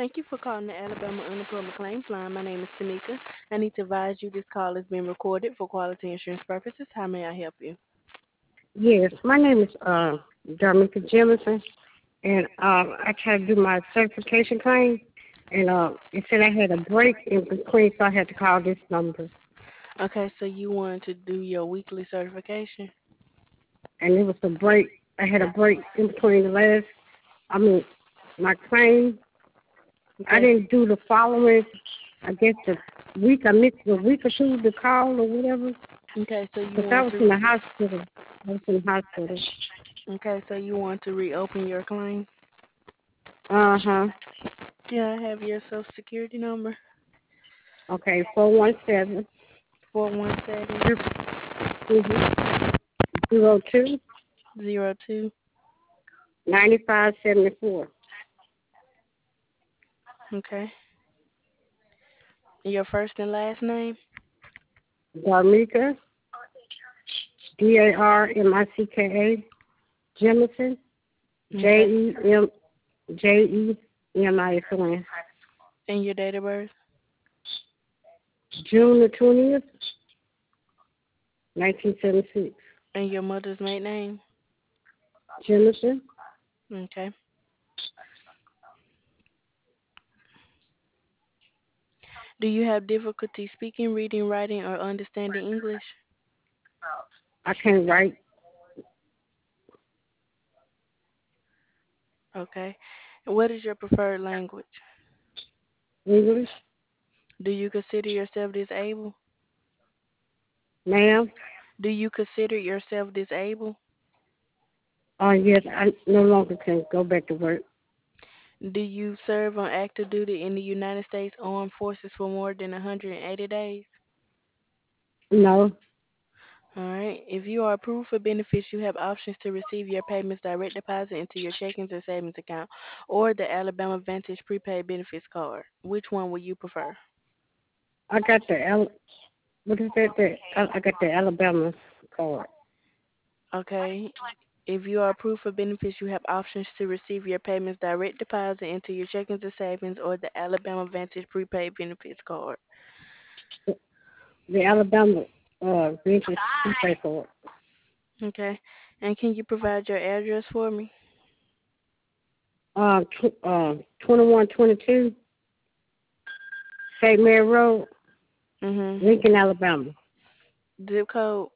Thank you for calling the Alabama Unemployment Claims Line. My name is Tanika. I need to advise you this call is being recorded for quality insurance purposes. How may I help you? Yes, my name is Darmika Jemison, and I tried to do my certification claim, and it said I had a break in between, so I had to call this number. Okay, so you wanted to do your weekly certification? And it was a break. I had a break in between my claim. I Okay. didn't do the following, I guess the week, I missed the week or two to call or whatever, Okay, so you because I want was to in the hospital. I was in the hospital. reopen your claim? Uh-huh. Can I have your social security number? Okay, 417. 417 Mm-hmm. 02 02. 9574. Okay. Your first and last name? Darmika, Darmicka, Jemison, Okay. Jemission, And your date of birth? June the 20th, 1976. And your mother's maiden name? Jemison, Okay. Do you have difficulty speaking, reading, writing, or understanding English? I can't write Okay. What is your preferred language? English, Do you consider yourself disabled? ma'am. Do you consider yourself disabled? Yes, I no longer can go back to work. Do you serve on active duty in the United States Armed Forces for more than 180 days? No. All right. If you are approved for benefits, you have options to receive your payments direct deposit into your checkings and savings account or the Alabama Vantage prepaid benefits card. Which one would you prefer? I got what is that? I got the Alabama card. Okay. If you are approved for benefits, you have options to receive your payments direct deposit into your checkings and savings or the Alabama Vantage prepaid benefits card. The Alabama Venture Prepaid card. Okay. And can you provide your address for me? 2122 St. Mary Road, Mhm. Lincoln, Alabama. Zip code.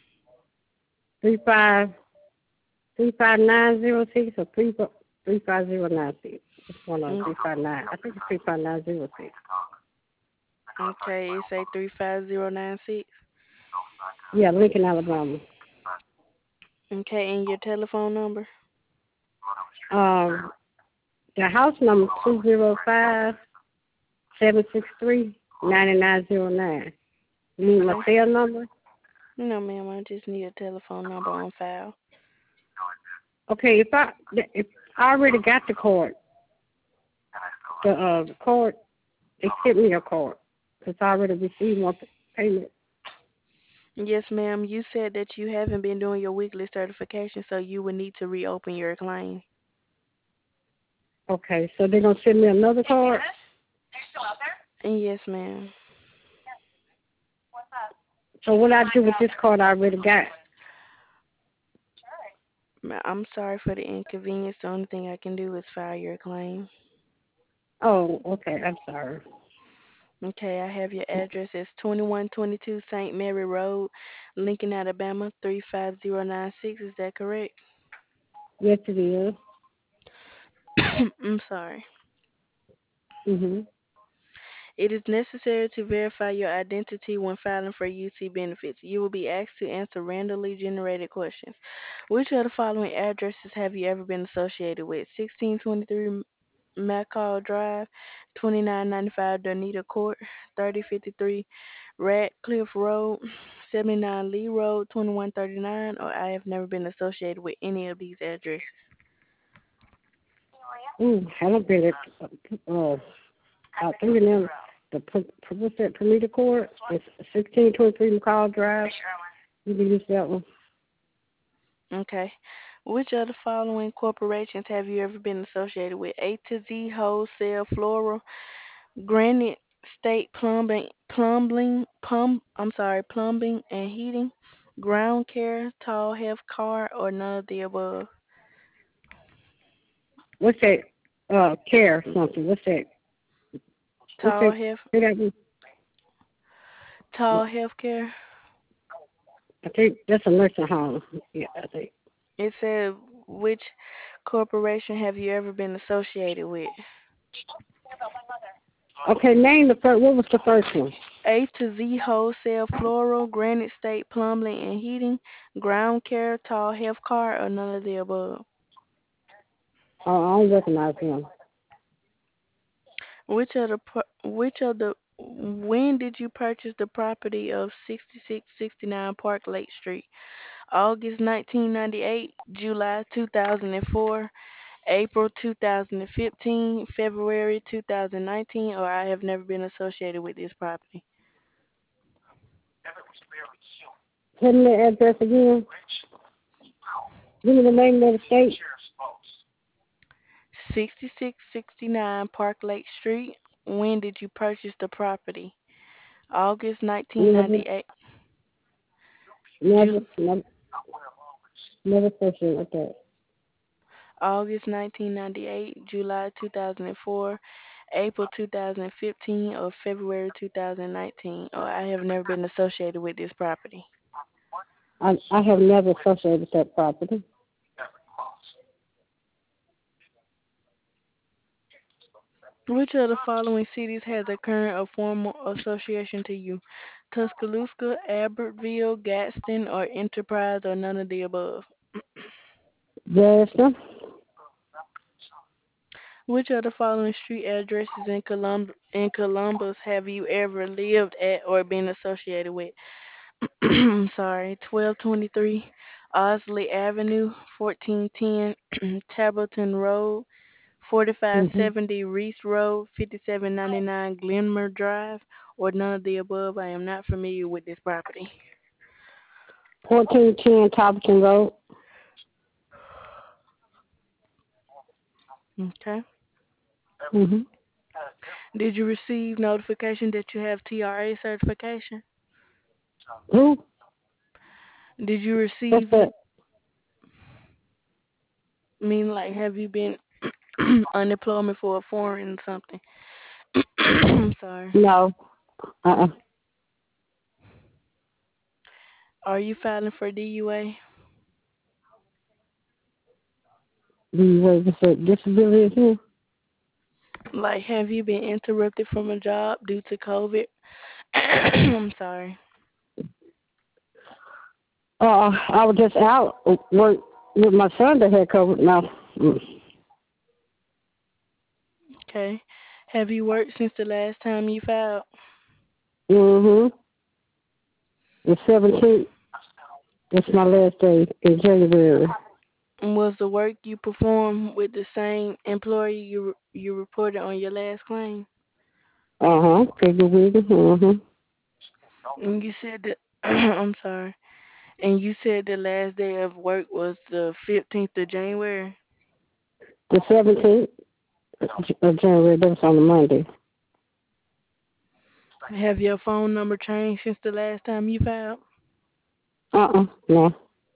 353906 or 35096. It's one on Mm, 359. I think it's 35906. okay. It say 35096. Yeah, Lincoln, Alabama. Okay. And your telephone number. Um, the house number is 205-763-9909. You need my Okay. cell number? No, ma'am. I just need a telephone number on file. Okay, if I already got the card, the card, they sent me a card because I already received my payment. Yes, ma'am. You said that you haven't been doing your weekly certification, so you would need to reopen your claim. Okay, so they're gonna send me another card. And yes, ma'am. So what I do with this card I already got? I'm sorry for the inconvenience. The only thing I can do is file your claim. Oh, okay. I'm sorry. Okay, I have your address as 2122 St. Mary Road, Lincoln, Alabama 35096. Is that correct? Yes, it is. I'm sorry. Mhm. It is necessary to verify your identity when filing for UC benefits. You will be asked to answer randomly generated questions. Which of the following addresses have you ever been associated with? 1623 McCall Drive, 2995 Donita Court, 3053 Radcliffe Road, 79 Lee Road, 2139, or I have never been associated with any of these addresses. I don't get it. I think of them. What's that? Permita Court. It's 1623 McCall Drive. You can use that one. Okay. Which of the following corporations have you ever been associated with? A to Z Wholesale Floral, Granite State Plumbing and Heating, Ground Care, Tall Health Car, or none of the above. What's that? Care something. What's that? What's Tall that? Health, Say that again. Tall Health Care. I think that's a nursing home. Yeah, I think. It said, which corporation have you ever been associated with? Okay, name the first. What was the first one? A to Z Wholesale Floral, Granite State Plumbing and Heating, Ground Care, Tall Health Car, or none of the above. Oh, I don't recognize him. When did you purchase the property of 6669 Park Lake Street? August 1998, July 2004, April 2015, February 2019, or I have never been associated with this property. Tell me the address again. Give me the name of the state. 6669 Park Lake Street. When did you purchase the property? August Never, 1998. never, Ju- never, never associated with that. August 1998, July 2004, April 2015, or February 2019. Or I have never been associated with this property. I have never associated with that property. Which of the following cities has a current or formal association to you? Tuscaloosa, Albertville, Gadsden, or Enterprise, or none of the above? Jasper, Which of the following street addresses in Columbus have you ever lived at or been associated with? Sorry, 1223 Osley Avenue, 1410 Tableton Road, mm-hmm. 4570 Reese Road, 5799 Glenmore Drive, or none of the above. I am not familiar with this property. 1410 Topton Road. Okay. Mm-hmm. Did you receive notification that you have TRA certification? Who? Did you What's receive it? that? Mean like have you been unemployment for a foreign something? I'm sorry. No. Uh-uh. Are you filing for DUA? Do you wait for disability here? Like, have you been interrupted from a job due to COVID? I'm sorry. I was just out work with my son that had COVID. No. Okay. Have you worked since the last time you filed? Mm-hmm. The 17th. That's my last day in January. And was the work you performed with the same employee you reported on your last claim? Uh-huh. Piggy wiggy. Mm-hmm. And you said that I'm sorry. And you said the last day of work was the 15th of January. The 17th of January. That was on a Monday. Have your phone number changed since the last time you filed? No.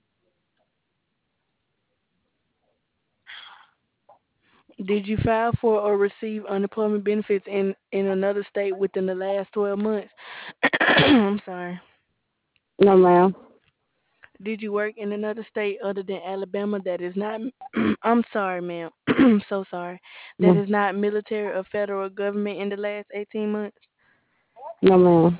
Did you file for or receive unemployment benefits in another state within the last 12 months? I'm sorry. No, ma'am. Did you work in another state other than Alabama that is not, I'm sorry, ma'am. I'm so sorry. That No, is not military or federal government in the last 18 months? no, ma'am.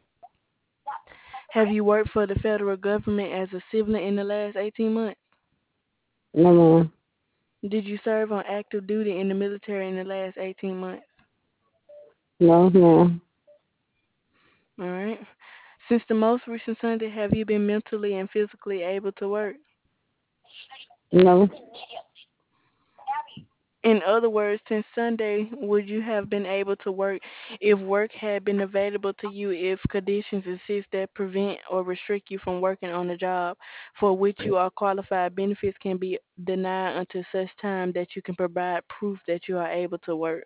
Have you worked for the federal government as a civilian in the last 18 months? No, ma'am. Did you serve on active duty in the military in the last 18 months? No, ma'am. All right. Since the most recent Sunday, have you been mentally and physically able to work? No. In other words, since Sunday, would you have been able to work if work had been available to you if conditions exist that prevent or restrict you from working on a job for which you are qualified? Benefits can be denied until such time that you can provide proof that you are able to work.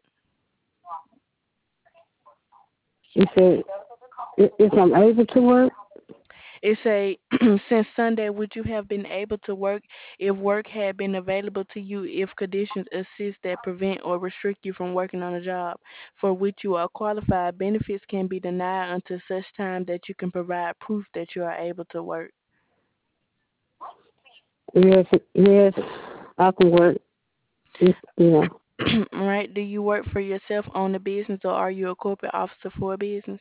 You said if I'm able to work? It say, since Sunday, would you have been able to work if work had been available to you if conditions exist that prevent or restrict you from working on a job for which you are qualified? Benefits can be denied until such time that you can provide proof that you are able to work. Yes, yes, I can work. Yeah. Right? Do you work for yourself, own a business, or are you a corporate officer for a business?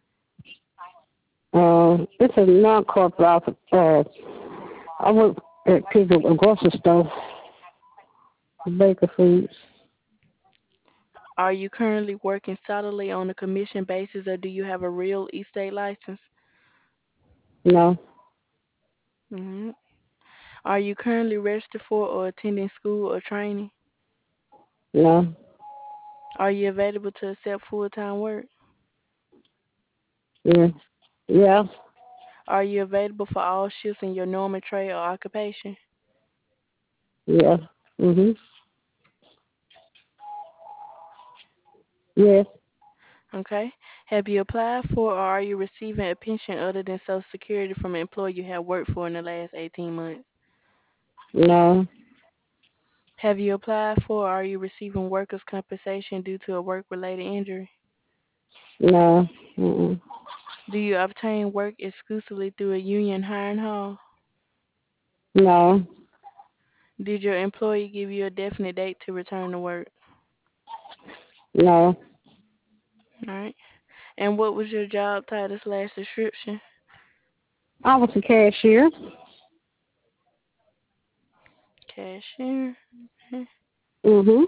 It's a non-corporate office. I work at people a grocery store, Baker Foods. Are you currently working solidly on a commission basis, or do you have a real estate license? No, hmm Are you currently registered for or attending school or training? no, Are you available to accept full-time work? yeah, yeah, Are you available for all shifts in your normal trade or occupation? yeah. Mhm. Yes, Okay. Have you applied for or are you receiving a pension other than Social Security from an employer you have worked for in the last 18 months? no, Have you applied for or are you receiving workers' compensation due to a work-related injury? no, mm-mm. Do you obtain work exclusively through a union hiring hall? No, Did your employer give you a definite date to return to work? no. All right. And what was your job title slash description? I was a cashier. Cashier. Okay. Mhm.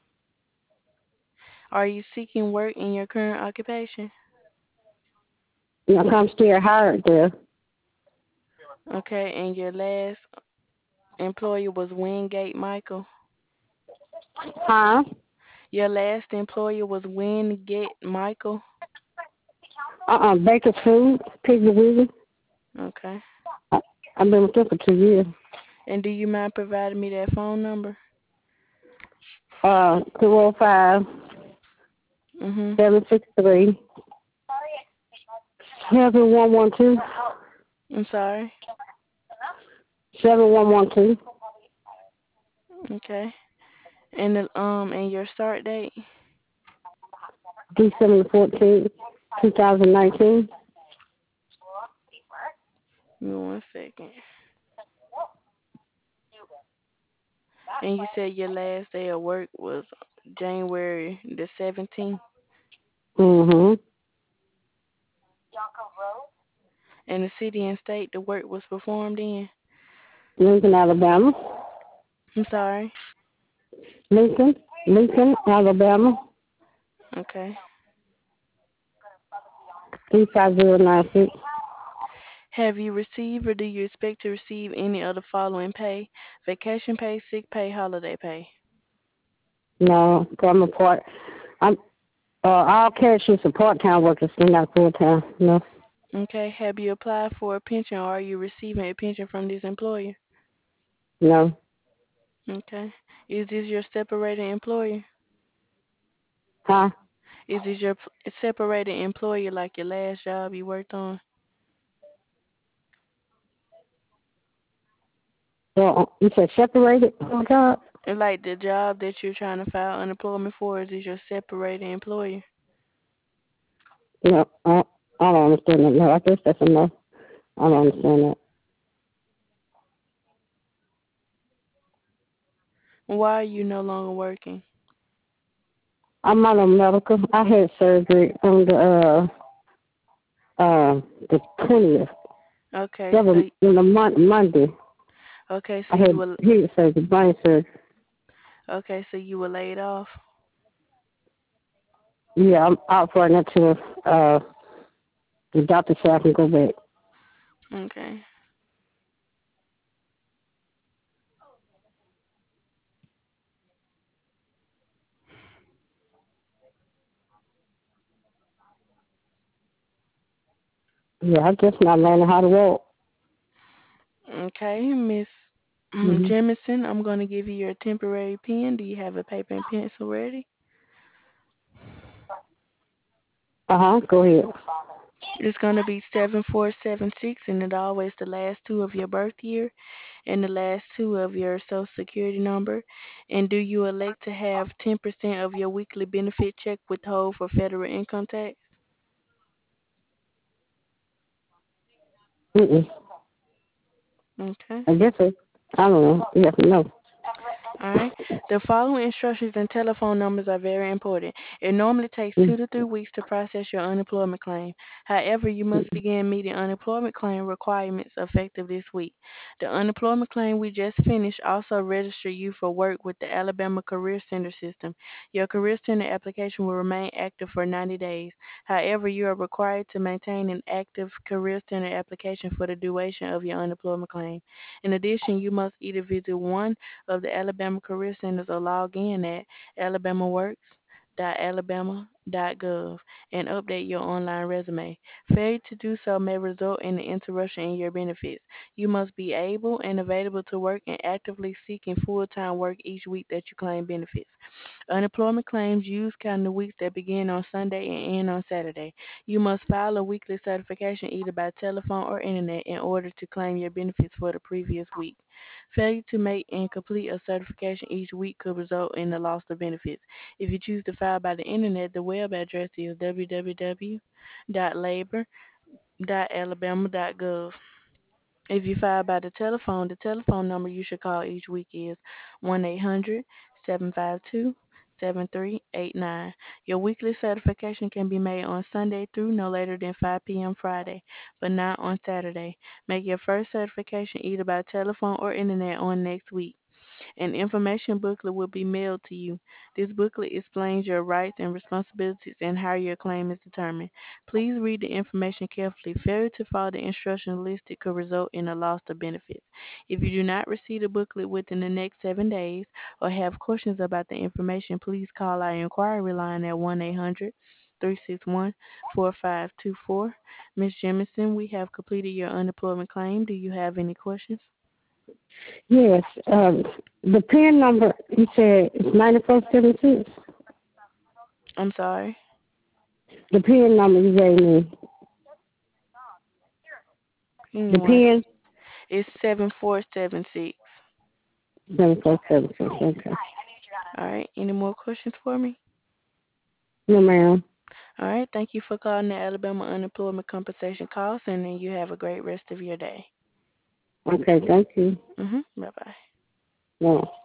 Are you seeking work in your current occupation? Yeah, I'm still hired there. Okay, and your last employer was Wingate Michael. Huh? Your last employer was Wingate Michael. Baker Foods, Piggy Wiggy. Okay. I, I've been with them for 2 years. And do you mind providing me that phone number? 205 Mhm. 763 7112 I'm sorry. 7112 Okay. And your start date? December 14th, 2019. Give me 1 second. And you said your last day of work was January the 17th, Mm-hmm. and the city and state the work was performed in. Lincoln, Alabama. I'm sorry. Lincoln, Lincoln, Alabama. Okay. 35096. Have you received or do you expect to receive any of the following pay? Vacation pay, sick pay, holiday pay. No, I'm a part. I'm all cashiers are part-time workers, they're not full-time. No, Okay. Have you applied for a pension or are you receiving a pension from this employer? no. Okay. Is this your separated employer? Huh? Is this your separated employer like your last job you worked on? So you said separated job? And like the job that you're trying to file unemployment for, is this your separated employer? No, I don't understand that. No, I guess that's a no. I don't understand that. Why are you no longer working? I'm not a medical. I had surgery on the 20th. Okay, That was so in the Monday. okay, I so you had were head surgery, brain surgery. laid off. Yeah, I'm out for it until the doctor said I can go back. Okay. Yeah, I just not learning how to walk. Okay, Miss Hmm. Jemison, I'm going to give you your temporary pen. Do you have a paper and pencil ready? Go ahead. It's going to be 7476, and it always the last two of your birth year and the last two of your social security number. And do you elect to have 10% of your weekly benefit check withhold for federal income tax? Mm-mm. Okay. I guess it. I don't know. Yes, no. All right. The following instructions and telephone numbers are very important. It normally takes Mm-mm. 2 to 3 weeks to process your unemployment claim. However, you must begin meeting unemployment claim requirements effective this week. The unemployment claim we just finished also register you for work with the Alabama Career Center system. Your Career Center application will remain active for 90 days. However, you are required to maintain an active Career Center application for the duration of your unemployment claim. In addition, you must either visit one of the Alabama Career Centers or log in at alabamaworks.alabama.gov and update your online resume. Failure to do so may result in an interruption in your benefits. You must be able and available to work and actively seeking full-time work each week that you claim benefits. Unemployment claims use calendar weeks that begin on Sunday and end on Saturday. You must file a weekly certification either by telephone or internet in order to claim your benefits for the previous week. Failure to make and complete a certification each week could result in the loss of benefits. If you choose to file by the internet, the web address is www.labor.alabama.gov. If you file by the telephone number you should call each week is 1-800-752-7389. Your weekly certification can be made on Sunday through no later than 5 p.m. Friday, but not on Saturday. Make your first certification either by telephone or internet on next week. An information booklet will be mailed to you. This booklet explains your rights and responsibilities and how your claim is determined. Please read the information carefully. Failure to follow the instructions listed could result in a loss of benefits. If you do not receive the booklet within the next 7 days or have questions about the information, please call our inquiry line at 1-800 361 4524. Ms. Jemison, we have completed your unemployment claim. Do you have any questions? Yes. The PIN number you said is 9476. I'm sorry. The PIN number you gave me. The Anyone. PIN It's 7476. 7476. Okay. All right. Any more questions for me? No, ma'am. All right. Thank you for calling the Alabama Unemployment Compensation Call Center, and you have a great rest of your day. Okay. Thank you. Bye bye. No.